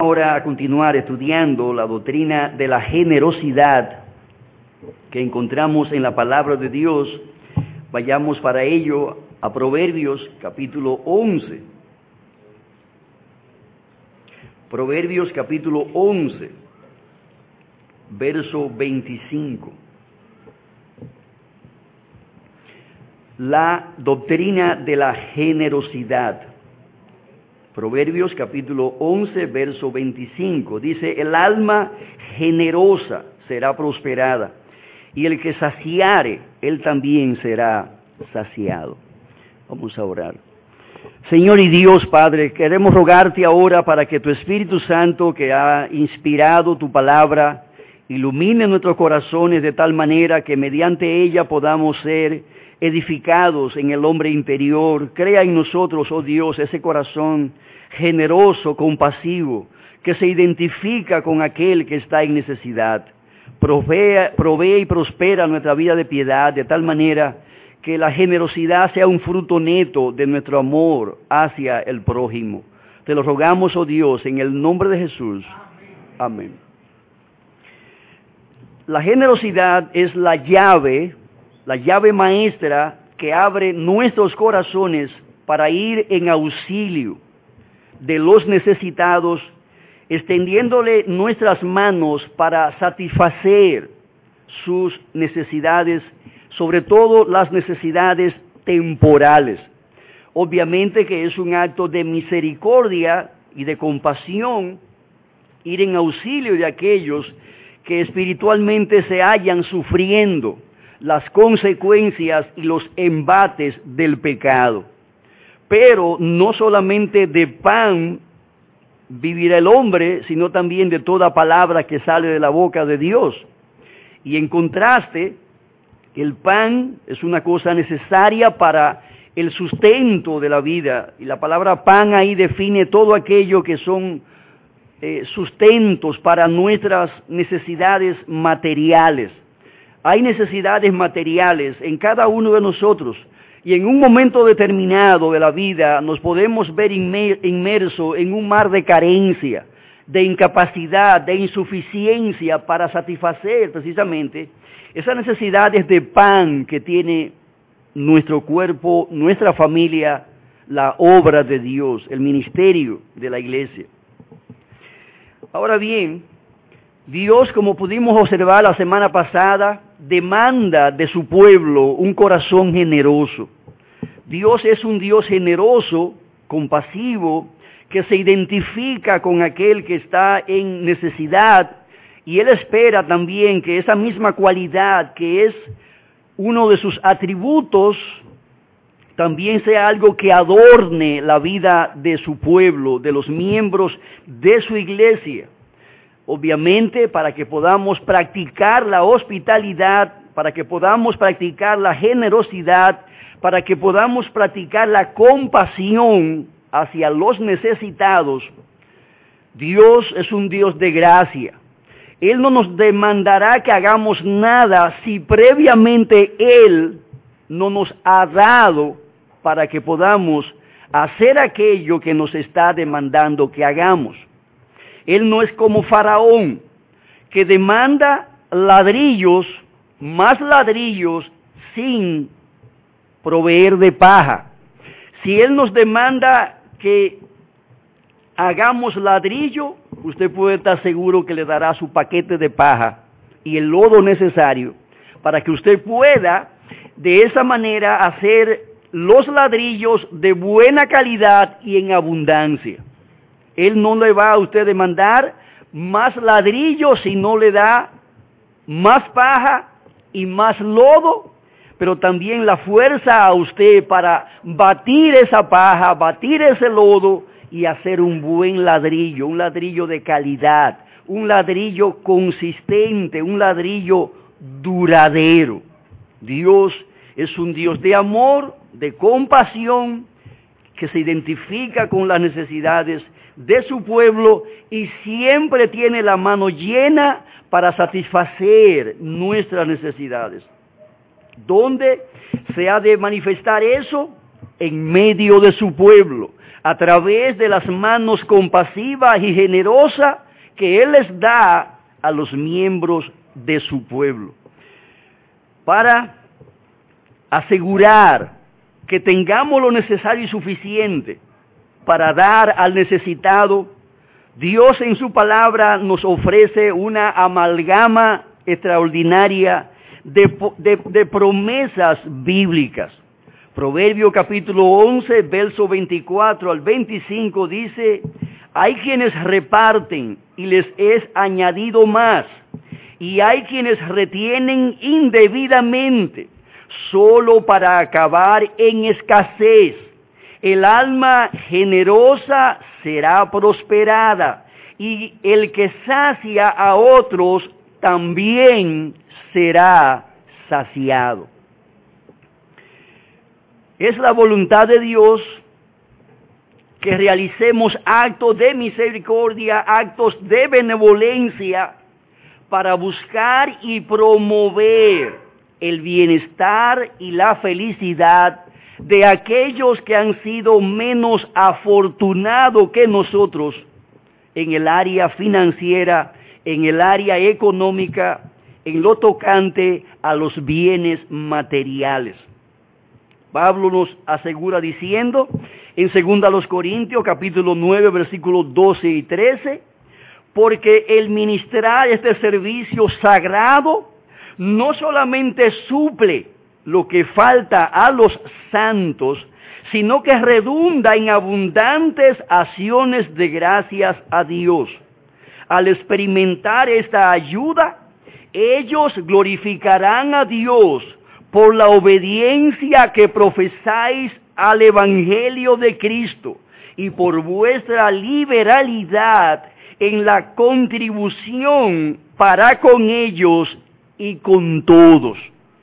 Ahora a continuar estudiando la doctrina de la generosidad que encontramos en la palabra de Dios. Vayamos para ello a Proverbios capítulo 11. Proverbios capítulo 11, verso 25. La doctrina de la generosidad. Proverbios capítulo 11, verso 25. Dice, el alma generosa será prosperada, y el que saciare, él también será saciado. Vamos a orar. Señor y Dios Padre, queremos rogarte ahora para que tu Espíritu Santo, que ha inspirado tu palabra, ilumine nuestros corazones de tal manera que mediante ella podamos ser edificados en el hombre interior. Crea en nosotros, oh Dios, ese corazón generoso, compasivo, que se identifica con aquel que está en necesidad. Provee y prospera nuestra vida de piedad de tal manera que la generosidad sea un fruto neto de nuestro amor hacia el prójimo. Te lo rogamos, oh Dios, en el nombre de Jesús. Amén. La generosidad es la llave maestra que abre nuestros corazones para ir en auxilio de los necesitados, extendiéndole nuestras manos para satisfacer sus necesidades, sobre todo las necesidades temporales. Obviamente que es un acto de misericordia y de compasión ir en auxilio de aquellos que espiritualmente se hallan sufriendo las consecuencias y los embates del pecado. Pero no solamente de pan vivirá el hombre, sino también de toda palabra que sale de la boca de Dios. Y en contraste, el pan es una cosa necesaria para el sustento de la vida. Y la palabra pan ahí define todo aquello que son sustentos para nuestras necesidades materiales. Hay necesidades materiales en cada uno de nosotros. Y en un momento determinado de la vida nos podemos ver inmersos en un mar de carencia, de incapacidad, de insuficiencia para satisfacer precisamente esas necesidades de pan que tiene nuestro cuerpo, nuestra familia, la obra de Dios, el ministerio de la iglesia. Ahora bien, Dios, como pudimos observar la semana pasada, demanda de su pueblo un corazón generoso. Dios es un Dios generoso, compasivo, que se identifica con aquel que está en necesidad, y Él espera también que esa misma cualidad, que es uno de sus atributos, también sea algo que adorne la vida de su pueblo, de los miembros de su iglesia. Obviamente, para que podamos practicar la hospitalidad, para que podamos practicar la generosidad, para que podamos practicar la compasión hacia los necesitados, Dios es un Dios de gracia. Él no nos demandará que hagamos nada si previamente Él no nos ha dado para que podamos hacer aquello que nos está demandando que hagamos. Él no es como Faraón, que demanda ladrillos, más ladrillos, sin proveer de paja. Si Él nos demanda que hagamos ladrillo, usted puede estar seguro que le dará su paquete de paja y el lodo necesario para que usted pueda de esa manera hacer los ladrillos de buena calidad y en abundancia. Él no le va a usted demandar más ladrillos si no le da más paja y más lodo, pero también la fuerza a usted para batir esa paja, batir ese lodo y hacer un buen ladrillo, un ladrillo de calidad, un ladrillo consistente, un ladrillo duradero. Dios es un Dios de amor, de compasión, que se identifica con las necesidades de su pueblo y siempre tiene la mano llena para satisfacer nuestras necesidades. ¿Dónde se ha de manifestar eso? En medio de su pueblo. a través de las manos compasivas y generosas que Él les da a los miembros de su pueblo. Para asegurar que tengamos lo necesario y suficiente para dar al necesitado, Dios en su palabra nos ofrece una amalgama extraordinaria de promesas bíblicas. Proverbio capítulo 11, verso 24 al 25 dice: hay quienes reparten y les es añadido más, y hay quienes retienen indebidamente, solo para acabar en escasez. El alma generosa será prosperada, y el que sacia a otros también será saciado. Es la voluntad de Dios que realicemos actos de misericordia, actos de benevolencia, para buscar y promover el bienestar y la felicidad de aquellos que han sido menos afortunados que nosotros en el área financiera, en el área económica, en lo tocante a los bienes materiales. Pablo nos asegura diciendo en 2 Corintios capítulo 9 versículos 12 y 13, porque el ministrar este servicio sagrado no solamente suple lo que falta a los santos, sino que redunda en abundantes acciones de gracias a Dios. Al experimentar esta ayuda, ellos glorificarán a Dios por la obediencia que profesáis al Evangelio de Cristo y por vuestra liberalidad en la contribución para con ellos y con todos.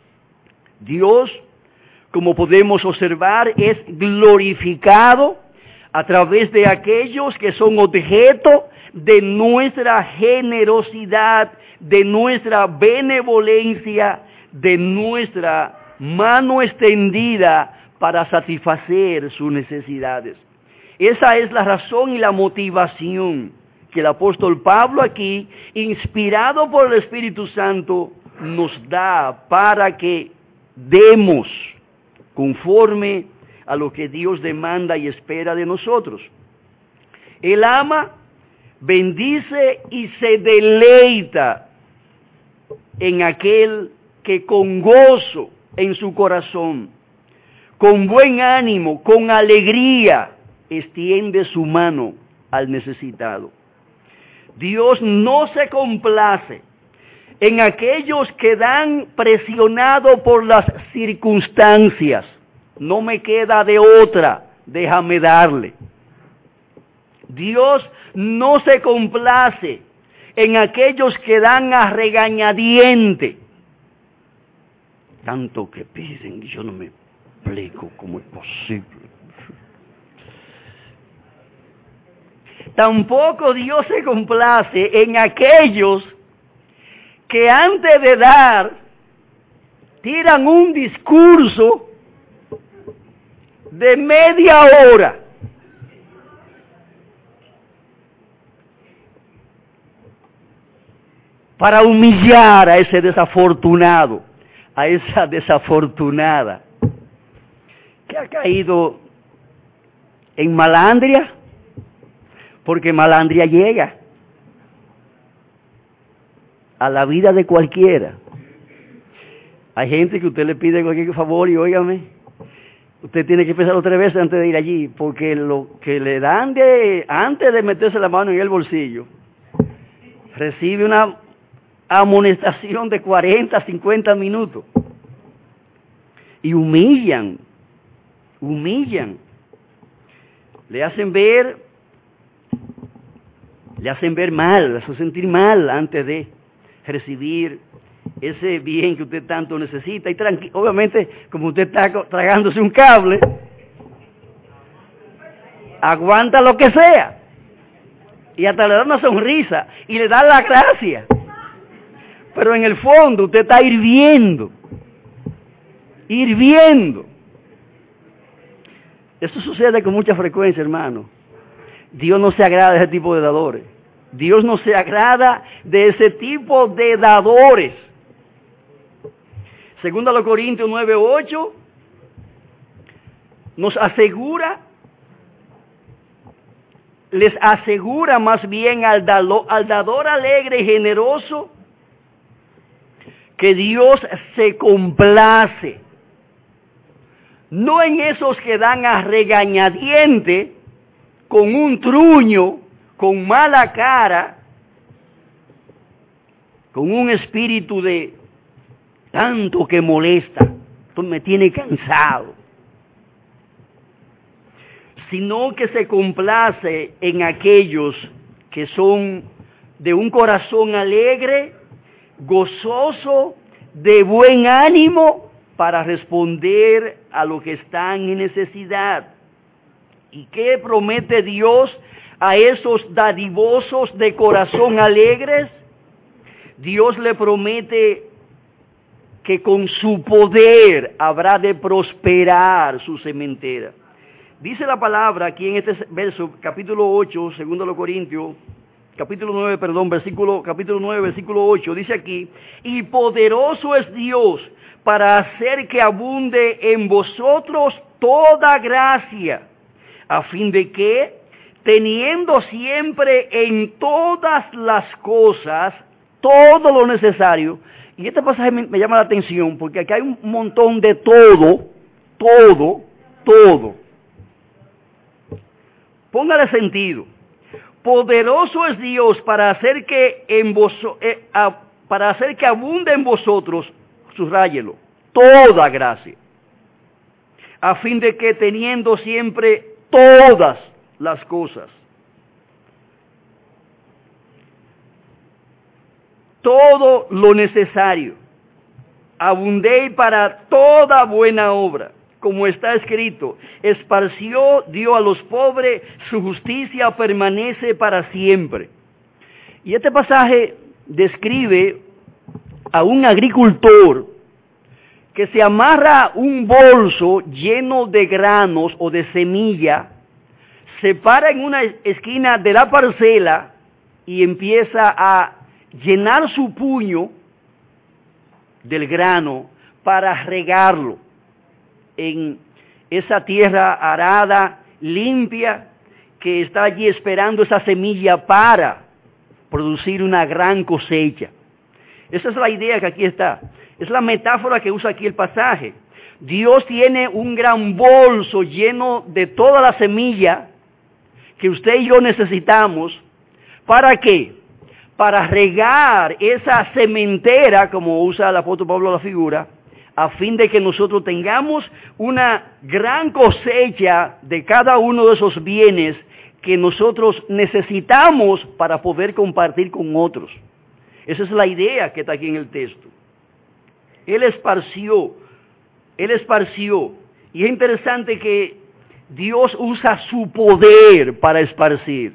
Dios, como podemos observar, es glorificado a través de aquellos que son objeto de nuestra generosidad, de nuestra benevolencia, de nuestra mano extendida para satisfacer sus necesidades. Esa es la razón y la motivación que el apóstol Pablo aquí, inspirado por el Espíritu Santo, nos da para que demos conforme a lo que Dios demanda y espera de nosotros. Él ama, bendice y se deleita en aquel que con gozo en su corazón, con buen ánimo, con alegría, extiende su mano al necesitado. Dios no se complace en aquellos que dan presionado por las circunstancias. No me queda de otra, déjame darle. Dios no se complace en aquellos que dan a regañadiente. Tanto que piden, yo no me explico cómo es posible. Tampoco Dios se complace en aquellos que antes de dar tiran un discurso de media hora. Para humillar a ese desafortunado, a esa desafortunada que ha caído en malandria, porque malandria llega a la vida de cualquiera. Hay gente que usted le pide cualquier favor y óigame, usted tiene que pensarlo 3 veces antes de ir allí, porque lo que le dan antes de meterse la mano en el bolsillo, recibe una amonestación de 40, 50 minutos. Y humillan, le hacen ver mal, le hacen sentir mal antes de recibir ese bien que usted tanto necesita. Y obviamente, como usted está tragándose un cable, aguanta lo que sea. Y hasta le da una sonrisa y le da la gracia. Pero en el fondo usted está hirviendo. Esto sucede con mucha frecuencia, hermano. Dios no se agrada de ese tipo de dadores. Dios no se agrada de ese tipo de dadores. Segundo a los Corintios 9:8 nos asegura, les asegura más bien al dador alegre y generoso que Dios se complace, no en esos que dan a regañadiente, con un truño, con mala cara, con un espíritu de tanto que molesta, esto me tiene cansado, sino que se complace en aquellos que son de un corazón alegre, gozoso, de buen ánimo, para responder a lo que están en necesidad. ¿Y qué promete Dios a esos dadivosos de corazón alegres? Dios le promete que con su poder habrá de prosperar su sementera. Dice la palabra aquí en este verso, capítulo 8, segundo a los Corintios, capítulo 9, capítulo 9, versículo 8, dice aquí, y poderoso es Dios para hacer que abunde en vosotros toda gracia, a fin de que, teniendo siempre en todas las cosas todo lo necesario, y este pasaje me llama la atención, porque aquí hay un montón de todo. Póngale sentido. Poderoso es Dios para hacer que abunde en vosotros, subráyelo, toda gracia, a fin de que teniendo siempre todas las cosas, todo lo necesario, abundéis para toda buena obra, como está escrito, esparció, dio a los pobres, su justicia permanece para siempre. Y este pasaje describe a un agricultor que se amarra un bolso lleno de granos o de semilla, se para en una esquina de la parcela y empieza a llenar su puño del grano para regarlo en esa tierra arada, limpia, que está allí esperando esa semilla para producir una gran cosecha. Esa es la idea que aquí está. Es la metáfora que usa aquí el pasaje. Dios tiene un gran bolso lleno de toda la semilla que usted y yo necesitamos. ¿Para qué? Para regar esa sementera, como usa el apóstol Pablo la figura, a fin de que nosotros tengamos una gran cosecha de cada uno de esos bienes que nosotros necesitamos para poder compartir con otros. Esa es la idea que está aquí en el texto. Él esparció. Y es interesante que Dios usa su poder para esparcir.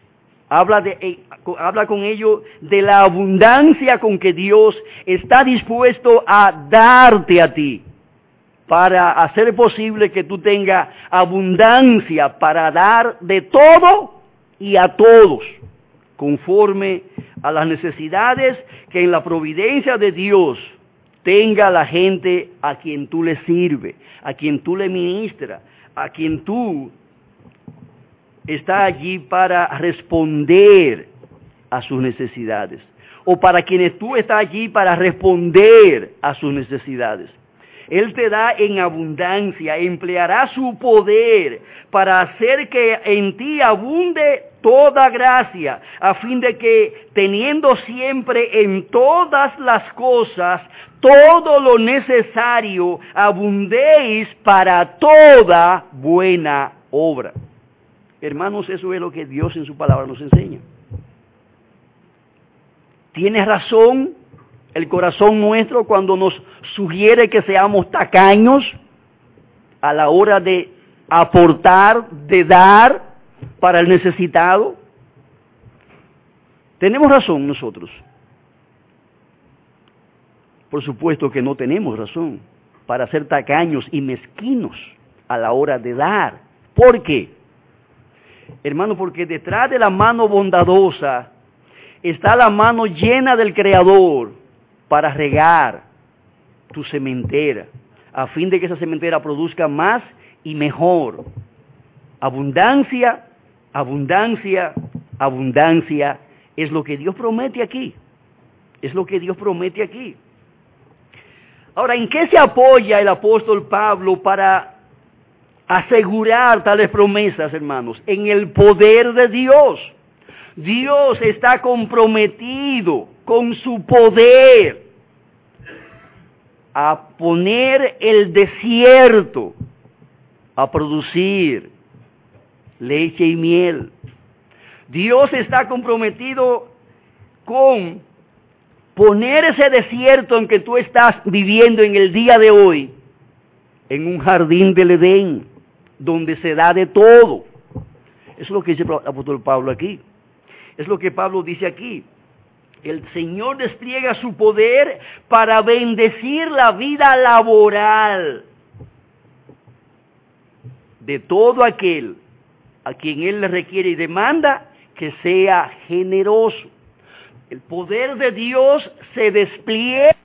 Habla con ello de la abundancia con que Dios está dispuesto a darte a ti, para hacer posible que tú tengas abundancia para dar de todo y a todos, conforme a las necesidades que en la providencia de Dios tenga la gente a quien tú le sirves, a quien tú le ministras, a quien tú estás allí para responder a sus necesidades, o para quienes tú estás allí para responder a sus necesidades. Él te da en abundancia, empleará su poder para hacer que en ti abunde toda gracia, a fin de que, teniendo siempre en todas las cosas todo lo necesario, abundéis para toda buena obra. Hermanos, eso es lo que Dios en su palabra nos enseña. Tiene razón el corazón nuestro cuando nos sugiere que seamos tacaños a la hora de aportar, de dar para el necesitado. ¿Tenemos razón nosotros? Por supuesto que no tenemos razón para ser tacaños y mezquinos a la hora de dar ¿Por qué? Hermano, porque detrás de la mano bondadosa está la mano llena del Creador para regar tu sementera, a fin de que esa sementera produzca más y mejor. Abundancia, abundancia, abundancia, es lo que Dios promete aquí. Es lo que Dios promete aquí. Ahora, ¿en qué se apoya el apóstol Pablo para asegurar tales promesas, hermanos? En el poder de Dios. Dios está comprometido con su poder a poner el desierto a producir leche y miel. Dios está comprometido con poner ese desierto en que tú estás viviendo en el día de hoy en un jardín del Edén, donde se da de todo. Eso es lo que dice el apóstol Pablo aquí. Es lo que Pablo dice aquí. El Señor despliega su poder para bendecir la vida laboral de todo aquel a quien Él le requiere y demanda que sea generoso. El poder de Dios se despliega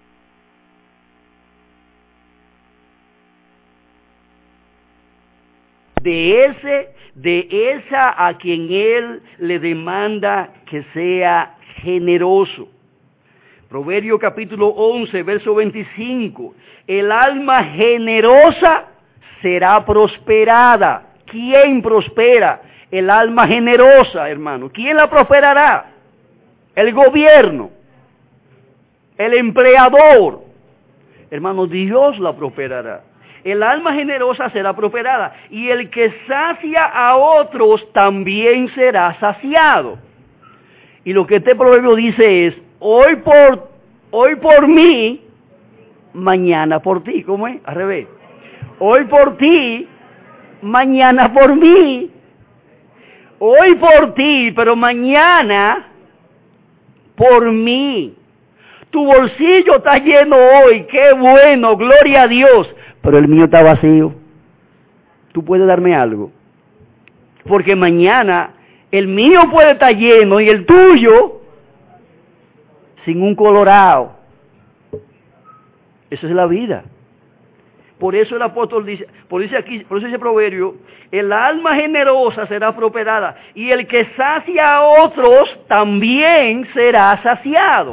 de esa a quien Él le demanda que sea generoso. Proverbio capítulo 11, verso 25. El alma generosa será prosperada. ¿Quién prospera? El alma generosa, hermano. ¿Quién la prosperará? El gobierno, el empleador. Hermano, Dios la prosperará. El alma generosa será prosperada. Y el que sacia a otros también será saciado. Y lo que este proverbio dice es, hoy por mí, mañana por ti. ¿Cómo es? Al revés. Hoy por ti, mañana por mí. Hoy por ti, pero mañana por mí. Tu bolsillo está lleno hoy, qué bueno, gloria a Dios. Pero el mío está vacío. ¿Tú puedes darme algo? Porque mañana el mío puede estar lleno y el tuyo sin un colorado. Esa es la vida. Por eso el apóstol dice, por eso dice proverbio, el alma generosa será prosperada y el que sacia a otros también será saciado.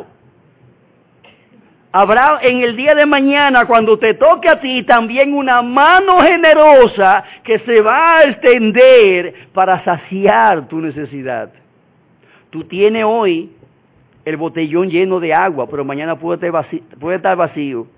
Habrá en el día de mañana, cuando te toque a ti, también una mano generosa que se va a extender para saciar tu necesidad. Tú tienes hoy el botellón lleno de agua, pero mañana puede estar vacío.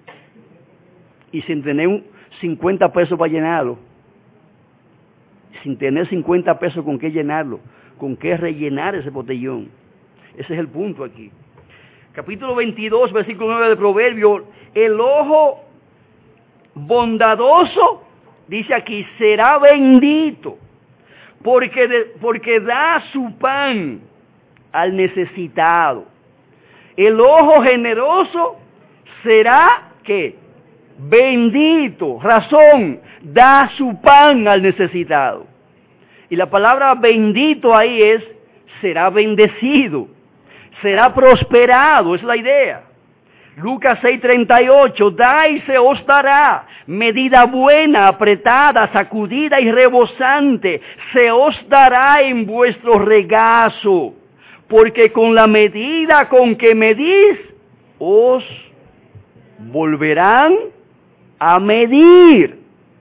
Y sin tener 50 pesos para llenarlo. Sin tener 50 pesos con qué llenarlo. Con qué rellenar ese botellón. Ese es el punto aquí. Capítulo 22, versículo 9 de Proverbio. El ojo bondadoso, dice aquí, será bendito. Porque da su pan al necesitado. El ojo generoso será, ¿qué? Bendito. Razón, da su pan al necesitado. Y la palabra bendito ahí es, será bendecido. Será prosperado, es la idea. Lucas 6:38, da y se os dará, medida buena, apretada, sacudida y rebosante, se os dará en vuestro regazo, porque con la medida con que medís, os volverán a medir.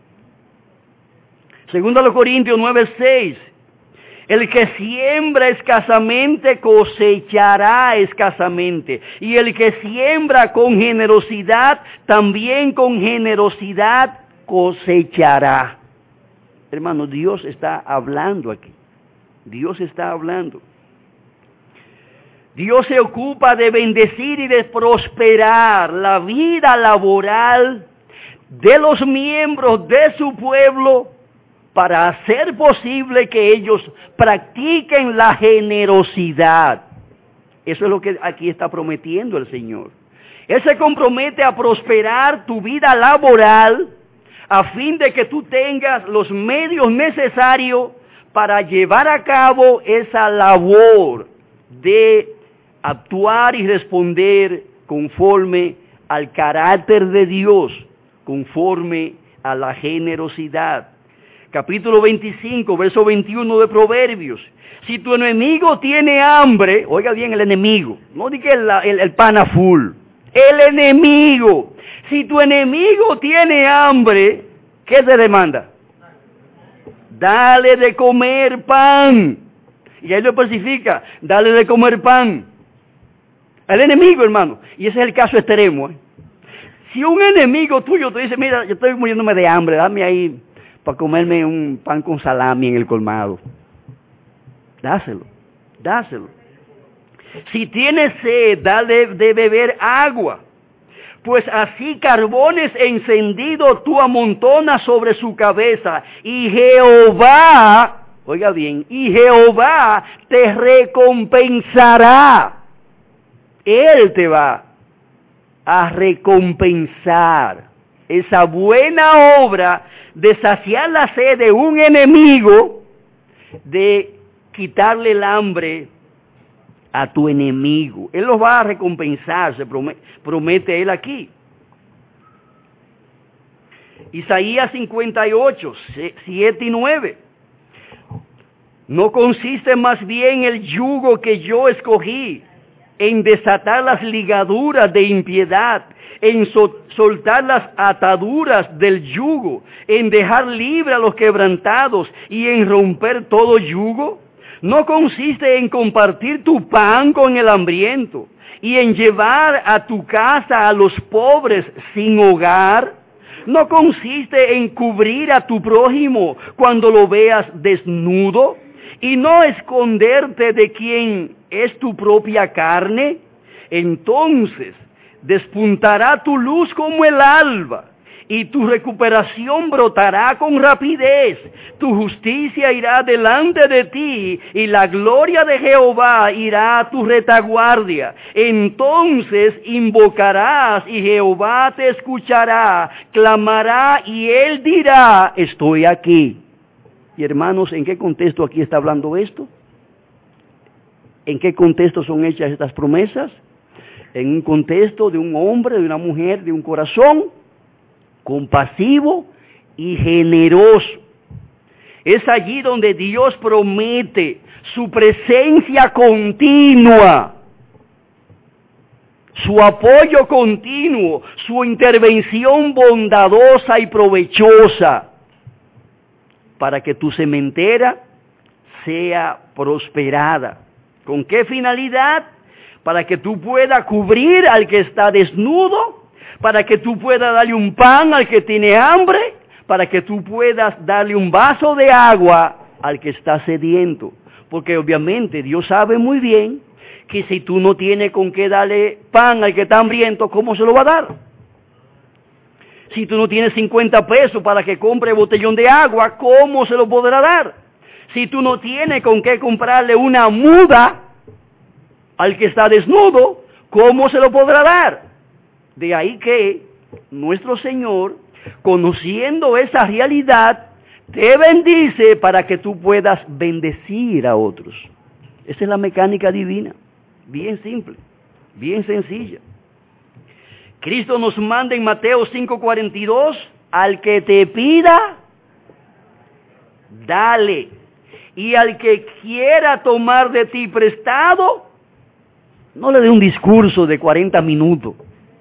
Segundo de Corintios 9:6. El que siembra escasamente cosechará escasamente. Y el que siembra con generosidad, también con generosidad cosechará. Hermano, Dios está hablando aquí. Dios está hablando. Dios se ocupa de bendecir y de prosperar la vida laboral de los miembros de su pueblo, para hacer posible que ellos practiquen la generosidad. Eso es lo que aquí está prometiendo el Señor. Él se compromete a prosperar tu vida laboral, a fin de que tú tengas los medios necesarios para llevar a cabo esa labor de actuar y responder conforme al carácter de Dios, conforme a la generosidad. Capítulo 25, verso 21 de Proverbios. Si tu enemigo tiene hambre, oiga bien el enemigo, no diga el pana full, el enemigo. Si tu enemigo tiene hambre, ¿qué se demanda? Dale de comer pan. Y ahí lo especifica, dale de comer pan. El enemigo, hermano. Y ese es el caso extremo. Si un enemigo tuyo te dice, mira, yo estoy muriéndome de hambre, dame ahí para comerme un pan con salami en el colmado. Dáselo. Si tienes sed, dale de beber agua. Pues así carbones encendidos tú amontonas sobre su cabeza. Y Jehová, oiga bien, y Jehová te recompensará. Él te va a recompensar esa buena obra de saciar la sed de un enemigo, de quitarle el hambre a tu enemigo. Él los va a recompensar, se promete él aquí. Isaías 58, 7 y 9. ¿No consiste más bien el yugo que yo escogí en desatar las ligaduras de impiedad, en soltar las ataduras del yugo, en dejar libre a los quebrantados y en romper todo yugo? ¿No consiste en compartir tu pan con el hambriento y en llevar a tu casa a los pobres sin hogar? ¿No consiste en cubrir a tu prójimo cuando lo veas desnudo y no esconderte de quien es tu propia carne? Entonces despuntará tu luz como el alba y tu recuperación brotará con rapidez. Tu justicia irá delante de ti y la gloria de Jehová irá a tu retaguardia. Entonces invocarás y Jehová te escuchará, clamará y él dirá, estoy aquí. Y hermanos, ¿en qué contexto aquí está hablando esto? ¿En qué contexto son hechas estas promesas? En un contexto de un hombre, de una mujer, de un corazón compasivo y generoso. Es allí donde Dios promete su presencia continua, su apoyo continuo, su intervención bondadosa y provechosa para que tu sementera sea prosperada. ¿Con qué finalidad? Para que tú puedas cubrir al que está desnudo, para que tú puedas darle un pan al que tiene hambre, para que tú puedas darle un vaso de agua al que está sediento. Porque obviamente Dios sabe muy bien que si tú no tienes con qué darle pan al que está hambriento, ¿cómo se lo va a dar? Si tú no tienes 50 pesos para que compre botellón de agua, ¿cómo se lo podrá dar? Si tú no tienes con qué comprarle una muda al que está desnudo, ¿cómo se lo podrá dar? De ahí que nuestro Señor, conociendo esa realidad, te bendice para que tú puedas bendecir a otros. Esa es la mecánica divina, bien simple, bien sencilla. Cristo nos manda en Mateo 5:42, al que te pida, dale. Y al que quiera tomar de ti prestado, no le dé un discurso de 40 minutos.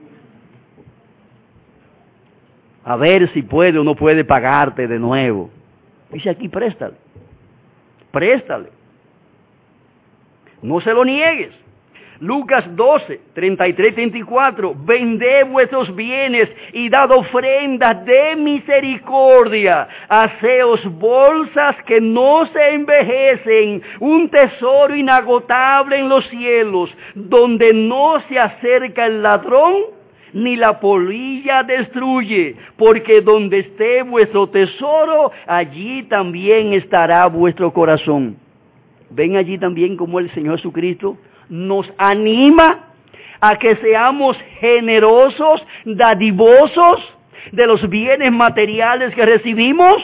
A ver si puede o no puede pagarte de nuevo. Dice aquí, préstale. Préstale. No se lo niegues. Lucas 12, 33, 34. Vended vuestros bienes y dad ofrendas de misericordia. Haceos bolsas que no se envejecen, un tesoro inagotable en los cielos, donde no se acerca el ladrón ni la polilla destruye, porque donde esté vuestro tesoro, allí también estará vuestro corazón. Ven allí también como el Señor Jesucristo nos anima a que seamos generosos, dadivosos, de los bienes materiales que recibimos?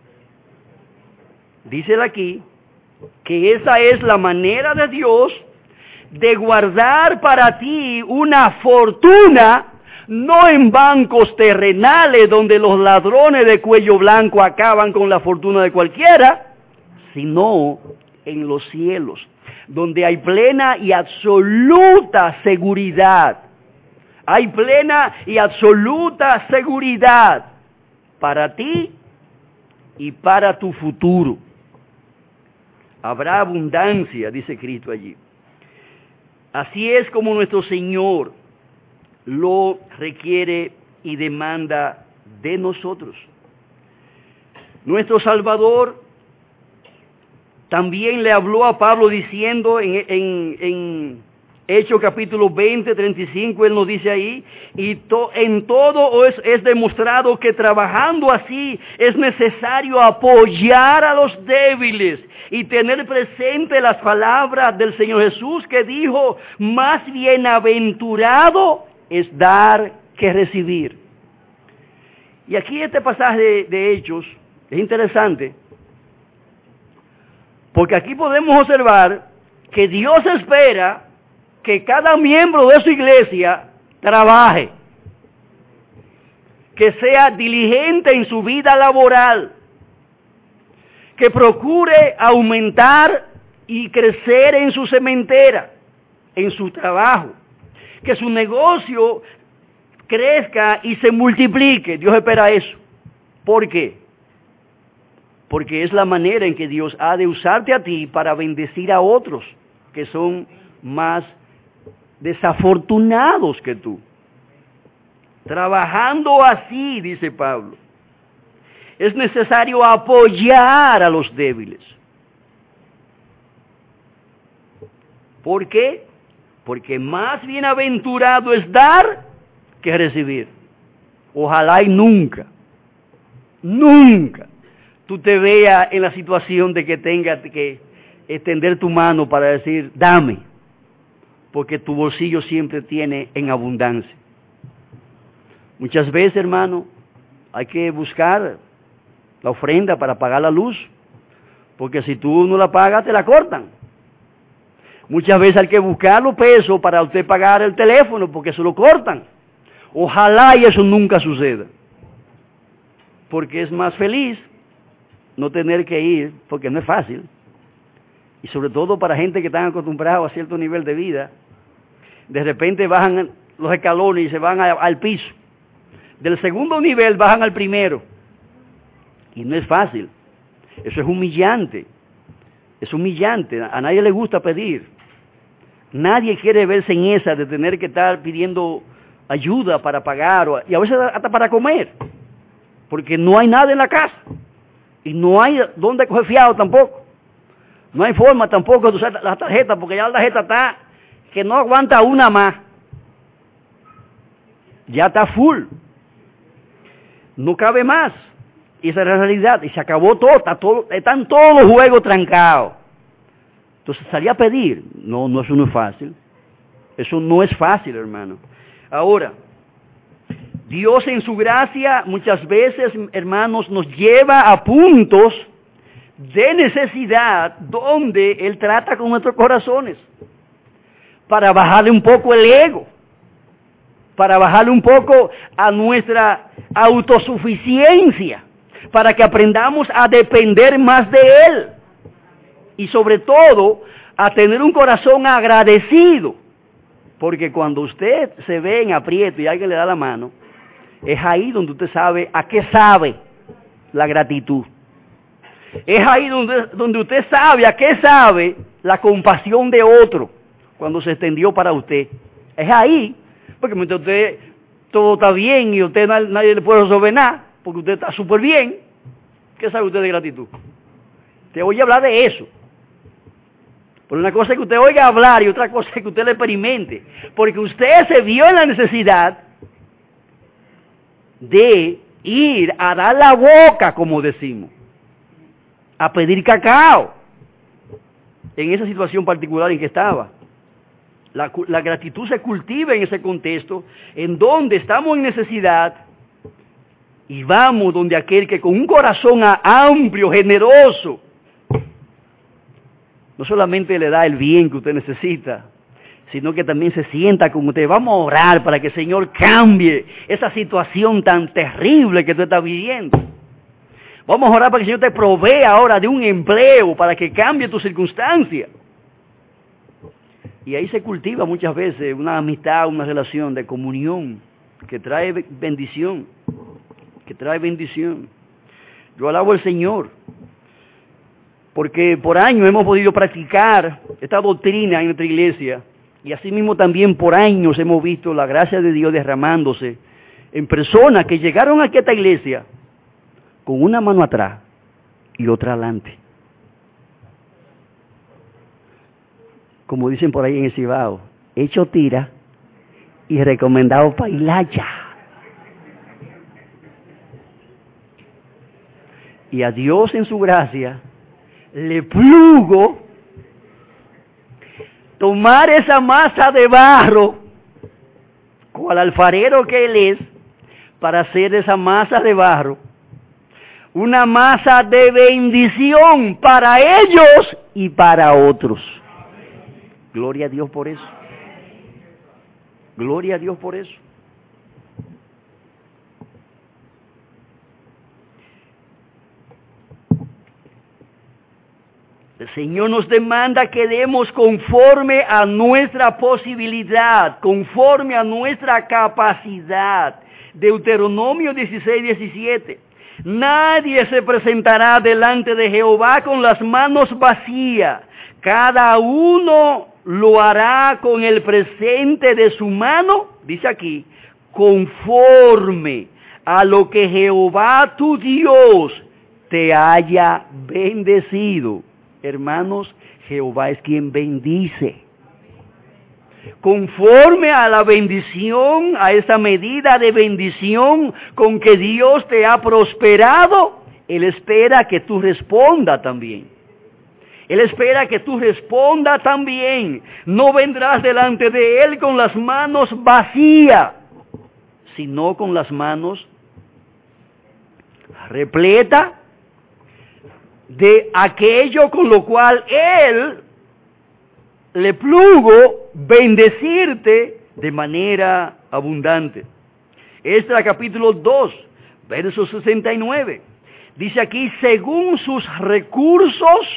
Dice aquí que esa es la manera de Dios de guardar para ti una fortuna, no en bancos terrenales donde los ladrones de cuello blanco acaban con la fortuna de cualquiera, sino en los cielos, donde hay plena y absoluta seguridad. Hay plena y absoluta seguridad para ti y para tu futuro. Habrá abundancia, dice Cristo allí. Así es como nuestro Señor lo requiere y demanda de nosotros. Nuestro Salvador también le habló a Pablo diciendo en Hechos capítulo 20, 35, él nos dice ahí, y en todo es demostrado que trabajando así es necesario apoyar a los débiles y tener presente las palabras del Señor Jesús que dijo, más bienaventurado es dar que recibir. Y aquí este pasaje de Hechos es interesante, porque aquí podemos observar que Dios espera que cada miembro de su iglesia trabaje, que sea diligente en su vida laboral, que procure aumentar y crecer en su sementera, en su trabajo, que su negocio crezca y se multiplique. Dios espera eso. ¿Por qué? Porque es la manera en que Dios ha de usarte a ti para bendecir a otros que son más desafortunados que tú. Trabajando así, dice Pablo, es necesario apoyar a los débiles. ¿Por qué? Porque más bienaventurado es dar que recibir. Ojalá y nunca tú te veas en la situación de que tengas que extender tu mano para decir, dame, porque tu bolsillo siempre tiene en abundancia. Muchas veces, hermano, hay que buscar la ofrenda para pagar la luz, porque si tú no la pagas, te la cortan. Muchas veces hay que buscar los pesos para usted pagar el teléfono, porque se lo cortan. Ojalá y eso nunca suceda, porque es más feliz no tener que ir, porque no es fácil, y sobre todo para gente que están acostumbrados a cierto nivel de vida, de repente bajan los escalones y se van al piso. Del segundo nivel bajan al primero. Y no es fácil. Eso es humillante. Es humillante. A nadie le gusta pedir. Nadie quiere verse en esa de tener que estar pidiendo ayuda para pagar y a veces hasta para comer. Porque no hay nada en la casa. Y no hay dónde coger fiado tampoco. No hay forma tampoco de usar la tarjeta porque ya la tarjeta está que no aguanta una más. Ya está full. No cabe más. Y esa es la realidad. Y se acabó todo. Están todos los juegos trancados. Entonces, salir a pedir. No, eso no es fácil. Eso no es fácil, hermano. Ahora, Dios en su gracia muchas veces, hermanos, nos lleva a puntos de necesidad donde Él trata con nuestros corazones. Para bajarle un poco el ego. Para bajarle un poco a nuestra autosuficiencia. Para que aprendamos a depender más de Él. Y sobre todo, a tener un corazón agradecido. Porque cuando usted se ve en aprieto y alguien le da la mano, es ahí donde usted sabe a qué sabe la gratitud. Es ahí donde usted sabe a qué sabe la compasión de otro cuando se extendió para usted. Es ahí, porque mientras usted todo está bien y usted nadie le puede resolver nada, porque usted está súper bien, ¿qué sabe usted de gratitud? Te oye hablar de eso. Pero una cosa es que usted oiga hablar y otra cosa es que usted lo experimente. Porque usted se vio en la necesidad de ir a dar la boca, como decimos, a pedir cacao. En esa situación particular en que estaba. La gratitud se cultiva en ese contexto, en donde estamos en necesidad y vamos donde aquel que con un corazón amplio, generoso, no solamente le da el bien que usted necesita, sino que también se sienta con usted. Vamos a orar para que el Señor cambie esa situación tan terrible que tú estás viviendo. Vamos a orar para que el Señor te provea ahora de un empleo para que cambie tu circunstancia. Y ahí se cultiva muchas veces una amistad, una relación de comunión que trae bendición, Yo alabo al Señor, porque por años hemos podido practicar esta doctrina en nuestra iglesia, y asimismo también por años hemos visto la gracia de Dios derramándose en personas que llegaron aquí a esta iglesia con una mano atrás y otra adelante. Como dicen por ahí en el Cibao, hecho tira y recomendado para hilacha. Y a Dios en su gracia le plugo tomar esa masa de barro, cual alfarero que él es, para hacer esa masa de barro una masa de bendición para ellos y para otros. Gloria a Dios por eso. Gloria a Dios por eso. El Señor nos demanda que demos conforme a nuestra posibilidad, conforme a nuestra capacidad. Deuteronomio 16:17. Nadie se presentará delante de Jehová con las manos vacías. Cada uno lo hará con el presente de su mano, dice aquí, conforme a lo que Jehová tu Dios te haya bendecido. Hermanos, Jehová es quien bendice. Conforme a la bendición, a esa medida de bendición con que Dios te ha prosperado, Él espera que tú respondas también. Él espera que tú respondas también. No vendrás delante de Él con las manos vacías, sino con las manos repletas de aquello con lo cual Él le plugo bendecirte de manera abundante. Extra capítulo 2, verso 69. Dice aquí, según sus recursos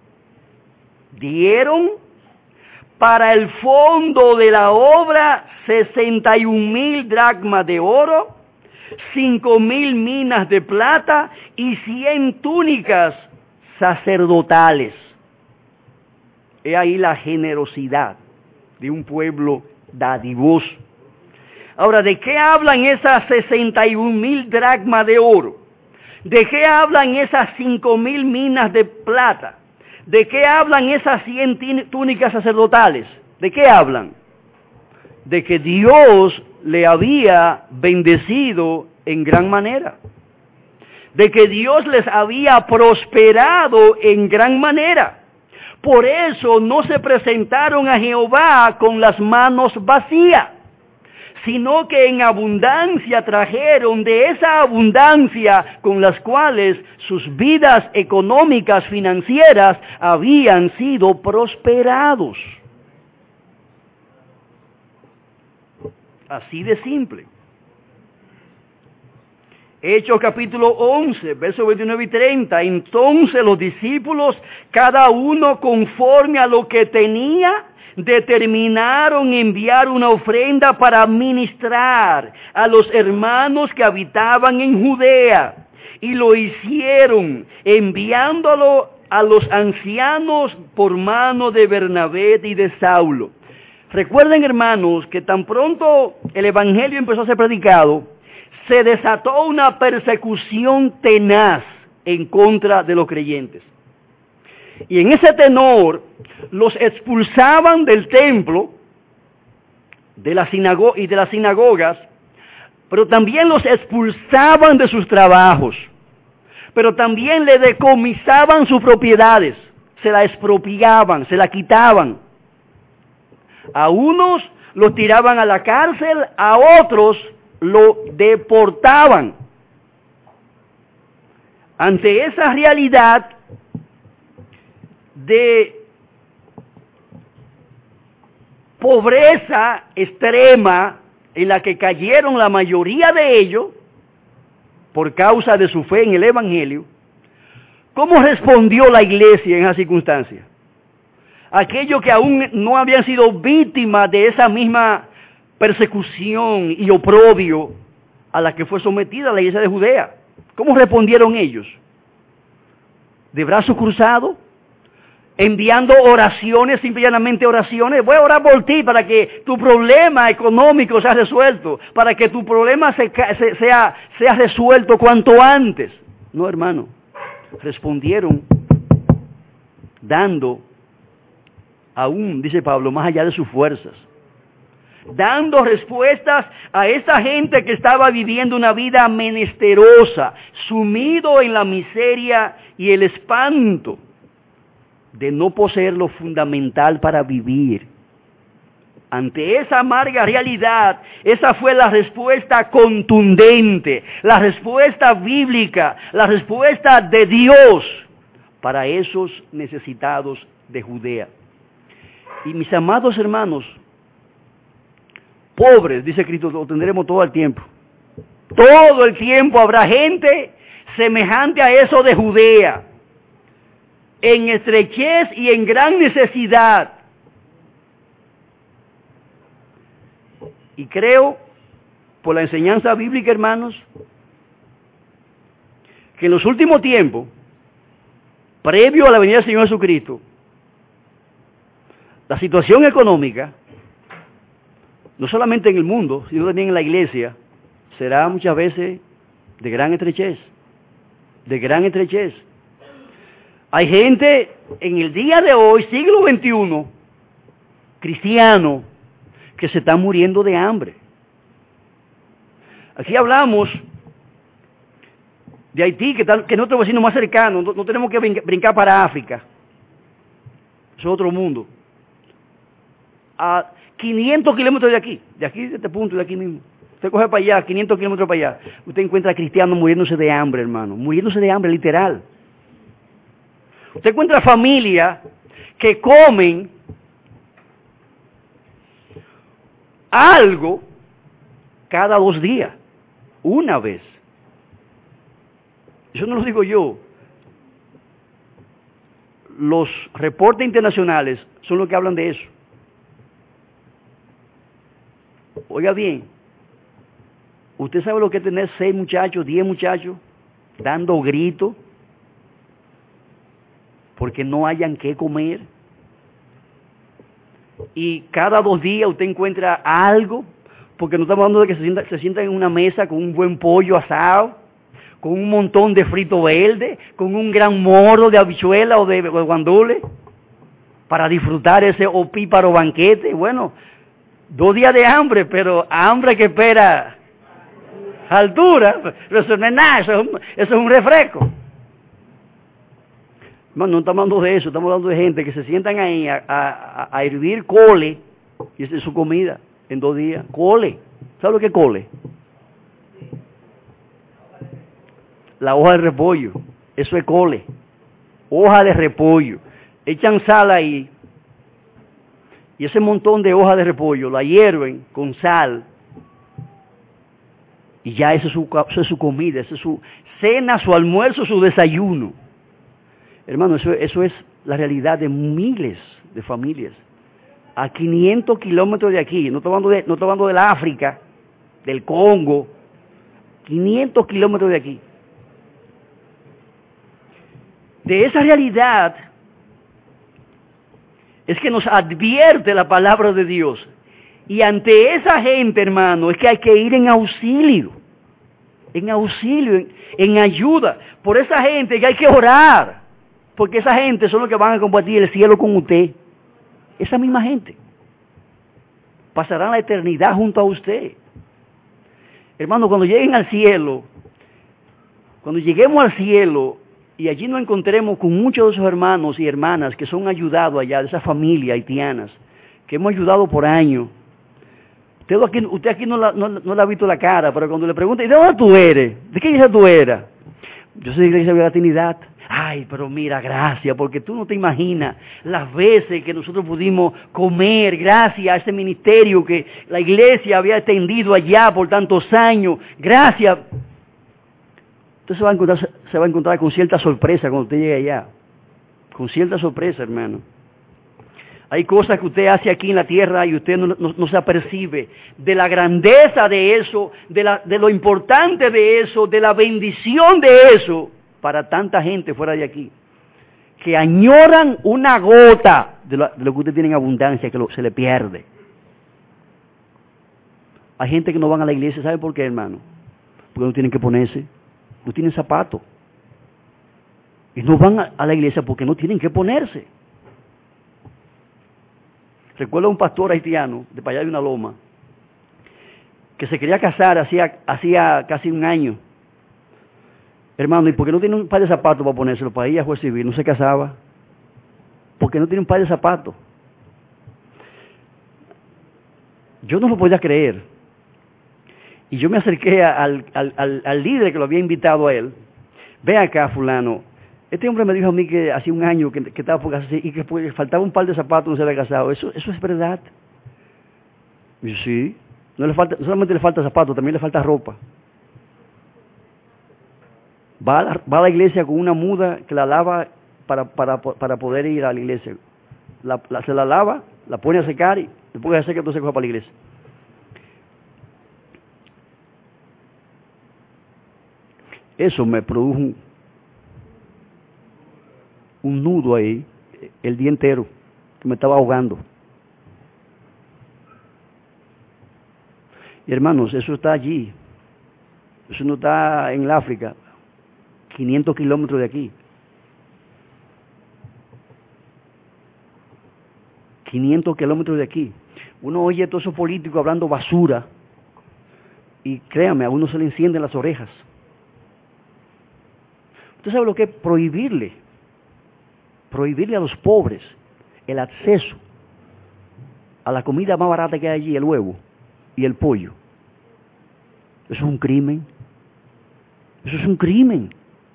dieron para el fondo de la obra 61,000 dracmas de oro, 5,000 minas de plata y 100 túnicas sacerdotales. He ahí la generosidad de un pueblo dadivoso. Ahora, ¿de qué hablan esas 61,000 dracmas de oro? ¿De qué hablan esas 5,000 minas de plata? ¿De qué hablan esas 100 túnicas sacerdotales? ¿De qué hablan? De que Dios le había bendecido en gran manera. De que Dios les había prosperado en gran manera. Por eso no se presentaron a Jehová con las manos vacías, sino que en abundancia trajeron de esa abundancia con las cuales sus vidas económicas, financieras, habían sido prosperados. Así de simple. Hechos capítulo 11, versos 29 y 30. Entonces los discípulos, cada uno conforme a lo que tenía, determinaron enviar una ofrenda para ministrar a los hermanos que habitaban en Judea. Y lo hicieron enviándolo a los ancianos por mano de Bernabé y de Saulo. Recuerden, hermanos, que tan pronto el evangelio empezó a ser predicado, se desató una persecución tenaz en contra de los creyentes. Y en ese tenor, los expulsaban del templo y de las sinagogas, pero también los expulsaban de sus trabajos, pero también le decomisaban sus propiedades, se la expropiaban, se la quitaban. A unos los tiraban a la cárcel, a otros lo deportaban. ante esa realidad de pobreza extrema en la que cayeron la mayoría de ellos por causa de su fe en el Evangelio, ¿cómo respondió la iglesia en esa circunstancia? Aquellos que aún no habían sido víctimas de esa misma persecución y oprobio a la que fue sometida la iglesia de Judea, ¿cómo respondieron ellos? ¿De brazos cruzados? Enviando oraciones, simplemente oraciones. Voy a orar por ti para que tu problema económico sea resuelto, para que tu problema sea resuelto cuanto antes. No, hermano. Respondieron dando, aún, dice Pablo, más allá de sus fuerzas. Dando respuestas a esa gente que estaba viviendo una vida menesterosa, sumido en la miseria y el espanto de no poseer lo fundamental para vivir. Ante esa amarga realidad, esa fue la respuesta contundente, la respuesta bíblica, la respuesta de Dios para esos necesitados de Judea. Y mis amados hermanos, pobres, dice Cristo, lo tendremos todo el tiempo. Todo el tiempo habrá gente semejante a eso de Judea, en estrechez y en gran necesidad. Y creo, por la enseñanza bíblica, hermanos, que en los últimos tiempos, previo a la venida del Señor Jesucristo, la situación económica, no solamente en el mundo, sino también en la iglesia, será muchas veces de gran estrechez, de gran estrechez. Hay gente en el día de hoy, siglo XXI, cristiano, que se están muriendo de hambre. Aquí hablamos de Haití, que es nuestro vecino más cercano, no tenemos que brincar para África. Es otro mundo. A 500 kilómetros de aquí, de este punto, de aquí mismo. Usted coge para allá, 500 kilómetros para allá, usted encuentra a cristianos muriéndose de hambre, hermano, muriéndose de hambre, literal. Usted encuentra familias que comen algo cada 2 días, una vez. Eso no lo digo yo. Los reportes internacionales son los que hablan de eso. Oiga bien, ¿usted sabe lo que es tener 6 muchachos, 10 muchachos, dando gritos porque no hayan qué comer? Y cada 2 días usted encuentra algo, porque no estamos hablando de que se sientan en una mesa con un buen pollo asado, con un montón de frito verde, con un gran morro de habichuela o de guandule, para disfrutar ese opíparo banquete. Bueno, 2 días de hambre, pero hambre que espera altura, pero eso no es nada, eso es un refresco. No estamos hablando de eso, estamos hablando de gente que se sientan ahí a hervir cole, y esa es su comida, en 2 días. Cole, ¿sabe lo que es cole? La hoja de repollo, eso es cole, hoja de repollo. Echan sal ahí, y ese montón de hoja de repollo la hierven con sal, y ya eso es su comida, eso es su cena, su almuerzo, su desayuno. Hermano, eso es la realidad de miles de familias. A 500 kilómetros de aquí, no estoy hablando del África, del Congo, 500 kilómetros de aquí. De esa realidad es que nos advierte la palabra de Dios. Y ante esa gente, hermano, es que hay que ir en auxilio, en ayuda. Por esa gente que hay que orar. Porque esa gente son los que van a compartir el cielo con usted. Esa misma gente. Pasarán la eternidad junto a usted. Hermano, cuando lleguen al cielo, cuando lleguemos al cielo y allí nos encontremos con muchos de esos hermanos y hermanas que son ayudados allá, de esa familia haitianas, que hemos ayudado por años. Usted aquí no le ha visto la cara, pero cuando le pregunta, ¿y de dónde tú eres? ¿De qué iglesia tú eras? Yo soy de la Iglesia de la Trinidad. Ay, pero mira, gracias, porque tú no te imaginas las veces que nosotros pudimos comer gracias a ese ministerio que la iglesia había extendido allá por tantos años. Gracias. Usted se va a encontrar con cierta sorpresa cuando usted llegue allá. Con cierta sorpresa, hermano. Hay cosas que usted hace aquí en la tierra y usted no se apercibe de la grandeza de eso, de lo importante de eso, de la bendición de eso para tanta gente fuera de aquí, que añoran una gota de lo que usted tiene en abundancia, que se le pierde. Hay gente que no van a la iglesia, ¿sabe por qué, hermano? Porque no tienen que ponerse, no tienen zapatos. Y no van a la iglesia porque no tienen que ponerse. Recuerdo a un pastor haitiano de para allá de una loma que se quería casar hacía casi un año. Hermano, ¿y por qué no tiene un par de zapatos para ponérselo? Para ir a juez civil, no se casaba. Porque no tiene un par de zapatos. Yo no lo podía creer. Y yo me acerqué al líder que lo había invitado a él. Ve acá, fulano. Este hombre me dijo a mí que hacía un año que estaba por casarse y que faltaba un par de zapatos, no se había casado. ¿Eso es verdad? Y yo, sí. No solamente le falta zapatos, también le falta ropa. Va a la iglesia con una muda que la lava para poder ir a la iglesia. Se la lava, la pone a secar y después de secar entonces coge para la iglesia. Eso me produjo un nudo ahí el día entero, que me estaba ahogando. Y hermanos, eso está allí. Eso no está en el África, 500 kilómetros de aquí. 500 kilómetros de aquí. Uno oye a todos esos políticos hablando basura y créame, a uno se le encienden las orejas. ¿Usted sabe lo que es prohibirle a los pobres el acceso a la comida más barata que hay allí, el huevo y el pollo? Eso es un crimen. Eso es un crimen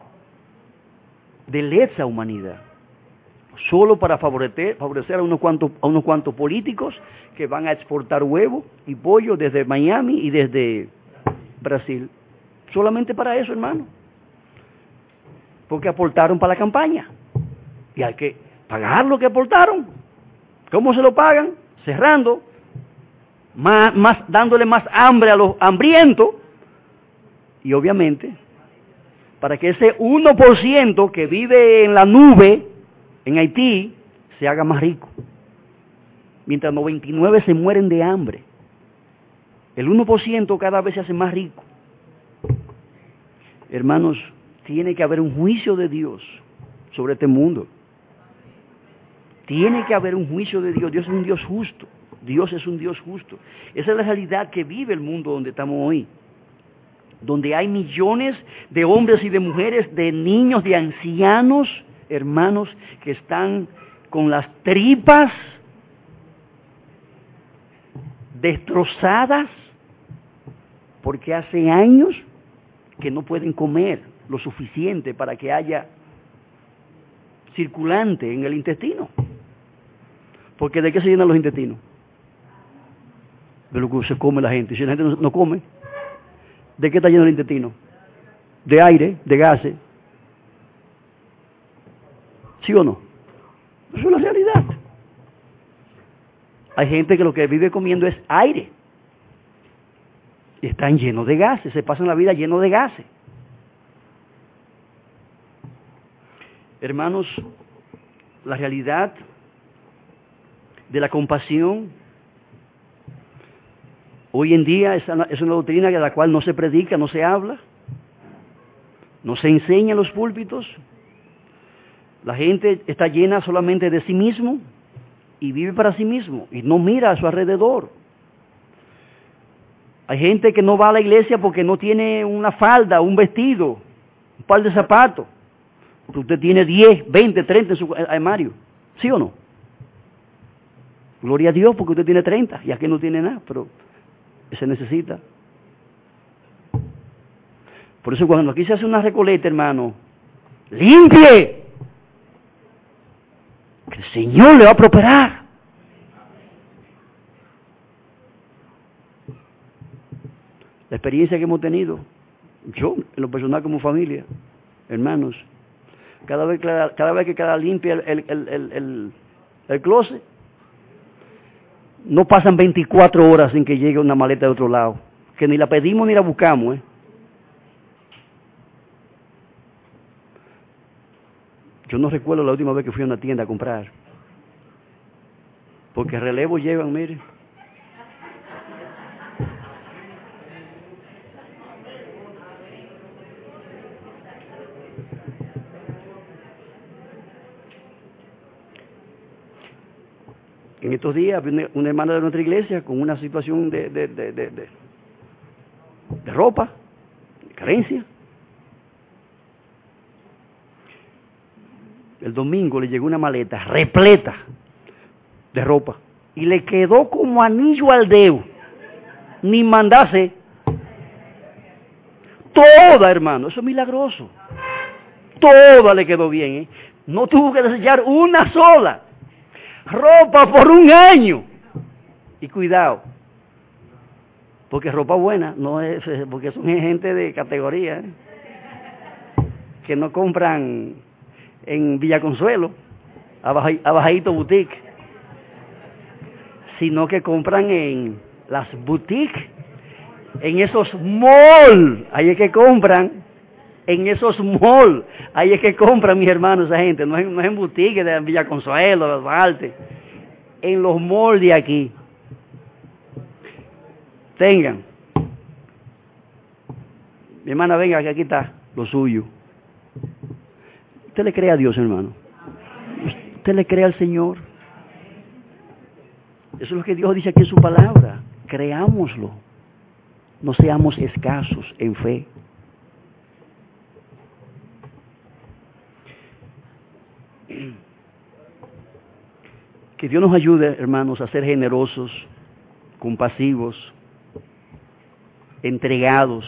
de lesa humanidad. Solo para favorecer a unos cuantos políticos que van a exportar huevo y pollo desde Miami y desde Brasil. Solamente para eso, hermano. Porque aportaron para la campaña. Y hay que pagar lo que aportaron. ¿Cómo se lo pagan? Cerrando, dándole más hambre a los hambrientos. Y obviamente, para que ese 1% que vive en la nube, en Haití, se haga más rico. Mientras 99 se mueren de hambre. El 1% cada vez se hace más rico. Hermanos, tiene que haber un juicio de Dios sobre este mundo. Tiene que haber un juicio de Dios. Dios es un Dios justo. Dios es un Dios justo. Esa es la realidad que vive el mundo donde estamos hoy. Donde hay millones de hombres y de mujeres, de niños, de ancianos, hermanos, que están con las tripas destrozadas porque hace años que no pueden comer lo suficiente para que haya circulante en el intestino. Porque ¿de qué se llenan los intestinos? De lo que se come la gente. Si la gente no come, ¿de qué está lleno el intestino? De aire, de gases. ¿Sí o no? Eso es la realidad. Hay gente que lo que vive comiendo es aire. Y están llenos de gases, se pasan la vida llenos de gases. Hermanos, la realidad de la compasión hoy en día es una doctrina de la cual no se predica, no se habla, no se enseña en los púlpitos. La gente está llena solamente de sí mismo y vive para sí mismo y no mira a su alrededor. Hay gente que no va a la iglesia porque no tiene una falda, un vestido, un par de zapatos. Usted tiene 10, 20, 30 en su armario. ¿Sí o no? Gloria a Dios porque usted tiene 30 y aquí no tiene nada, pero se necesita. Por eso cuando aquí se hace una recoleta, hermano, limpie. Que el Señor le va a prosperar. La experiencia que hemos tenido, yo, en lo personal como familia, hermanos, cada vez que queda limpia el closet, no pasan 24 horas sin que llegue una maleta de otro lado, que ni la pedimos ni la buscamos, Yo no recuerdo la última vez que fui a una tienda a comprar, porque relevos llevan, mire. En estos días, una hermana de nuestra iglesia con una situación de ropa, de carencia. El domingo le llegó una maleta repleta de ropa y le quedó como anillo al dedo, ni mandase. Toda, hermano, eso es milagroso. Toda le quedó bien, No tuvo que desechar una sola. Ropa por un año. Y cuidado, porque ropa buena no es, porque son gente de categoría, que no compran en Villa Consuelo, abajito boutique, sino que compran en las boutiques, en esos malls, ahí es que compran, en esos malls, ahí es que compran, mis hermanos, esa gente, no es en boutiques de Villa Consuelo, de Balte, en los malls de aquí. Tengan. Mi hermana, venga, que aquí está lo suyo. ¿Usted le cree a Dios, hermano? ¿Usted le cree al Señor? Eso es lo que Dios dice aquí en su palabra. Creámoslo. No seamos escasos en fe. Que Dios nos ayude, hermanos, a ser generosos, compasivos, entregados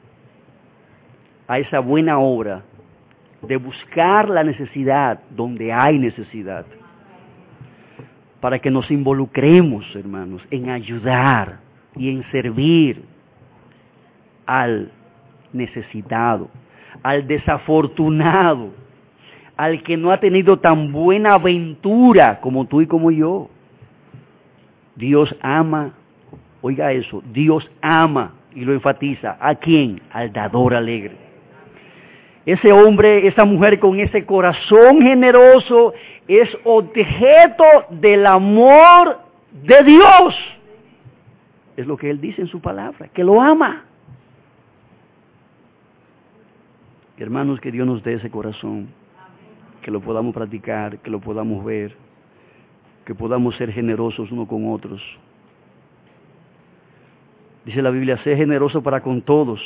a esa buena obra de buscar la necesidad donde hay necesidad, para que nos involucremos, hermanos, en ayudar y en servir al necesitado, al desafortunado, al que no ha tenido tan buena aventura como tú y como yo. Dios ama, oiga eso, Dios ama, y lo enfatiza, ¿a quién? Al dador alegre. Ese hombre, esa mujer con ese corazón generoso es objeto del amor de Dios. Es lo que Él dice en su palabra, que lo ama. Hermanos, que Dios nos dé ese corazón, que lo podamos practicar, que lo podamos ver, que podamos ser generosos unos con otros. Dice la Biblia, sé generoso para con todos.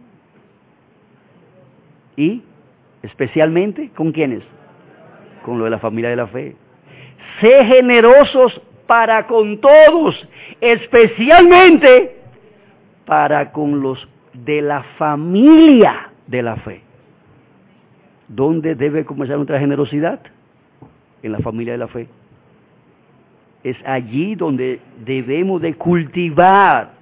Y especialmente, ¿con quiénes? Con lo de la familia de la fe. Sé generosos para con todos, especialmente para con los de la familia de la fe. ¿Dónde debe comenzar nuestra generosidad? En la familia de la fe. Es allí donde debemos de cultivar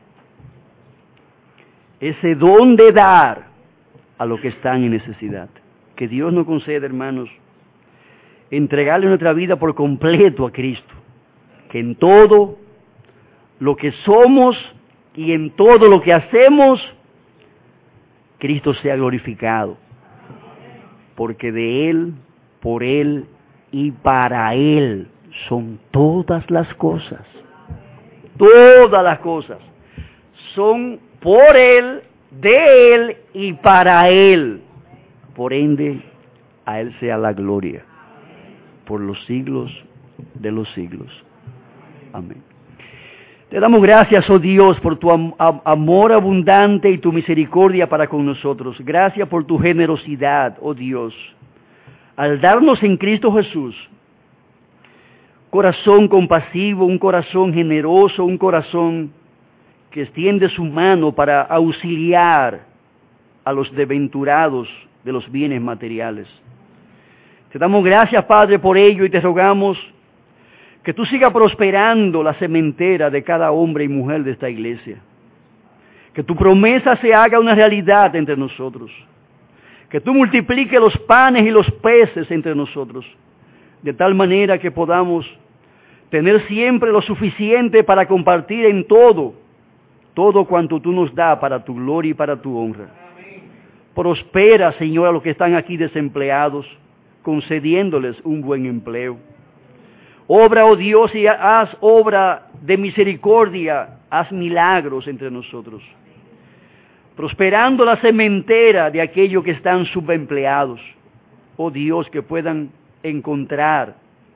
ese don de dar a los que están en necesidad. Que Dios nos conceda, hermanos, entregarle nuestra vida por completo a Cristo. Que en todo lo que somos y en todo lo que hacemos, Cristo sea glorificado. Porque de Él, por Él y para Él son todas las cosas. Todas las cosas son por Él, de Él y para Él. Por ende, a Él sea la gloria por los siglos de los siglos. Amén. Te damos gracias, oh Dios, por tu amor abundante y tu misericordia para con nosotros. Gracias por tu generosidad, oh Dios, al darnos en Cristo Jesús corazón compasivo, un corazón generoso, un corazón que extiende su mano para auxiliar a los desventurados de los bienes materiales. Te damos gracias, Padre, por ello y te rogamos que tú sigas prosperando la sementera de cada hombre y mujer de esta iglesia. Que tu promesa se haga una realidad entre nosotros. Que tú multipliques los panes y los peces entre nosotros, de tal manera que podamos tener siempre lo suficiente para compartir en todo cuanto tú nos das para tu gloria y para tu honra. Prospera, Señor, a los que están aquí desempleados, concediéndoles un buen empleo. Obra, oh Dios, y haz obra de misericordia, haz milagros entre nosotros. Prosperando la sementera de aquellos que están subempleados. Oh Dios, que puedan encontrar,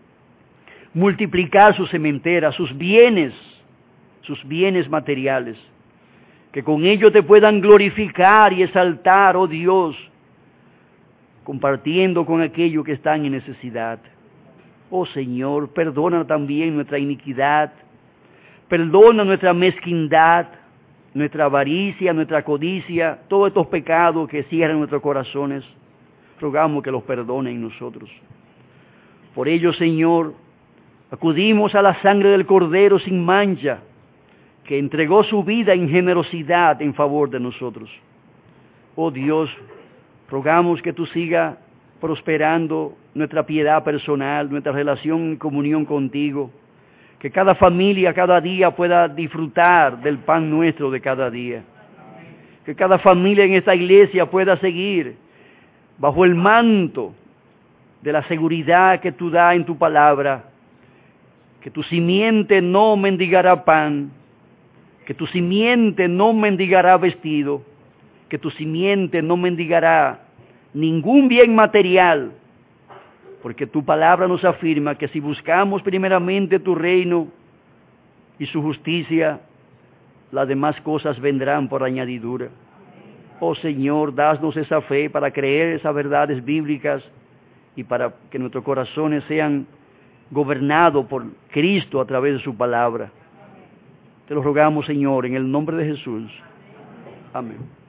multiplicar su sementera, sus bienes materiales. Que con ello te puedan glorificar y exaltar, oh Dios, compartiendo con aquellos que están en necesidad. Oh Señor, perdona también nuestra iniquidad, perdona nuestra mezquindad, nuestra avaricia, nuestra codicia, todos estos pecados que cierran nuestros corazones, rogamos que los perdonen nosotros. Por ello, Señor, acudimos a la sangre del Cordero sin mancha, que entregó su vida en generosidad en favor de nosotros. Oh Dios, rogamos que tú sigas prosperando nuestra piedad personal, nuestra relación y comunión contigo, que cada familia cada día pueda disfrutar del pan nuestro de cada día, que cada familia en esta iglesia pueda seguir bajo el manto de la seguridad que tú das en tu palabra, que tu simiente no mendigará pan, que tu simiente no mendigará vestido, que tu simiente no mendigará ningún bien material, porque tu palabra nos afirma que si buscamos primeramente tu reino y su justicia, las demás cosas vendrán por añadidura. Oh Señor, danos esa fe para creer esas verdades bíblicas y para que nuestros corazones sean gobernados por Cristo a través de su palabra. Te lo rogamos, Señor, en el nombre de Jesús. Amén.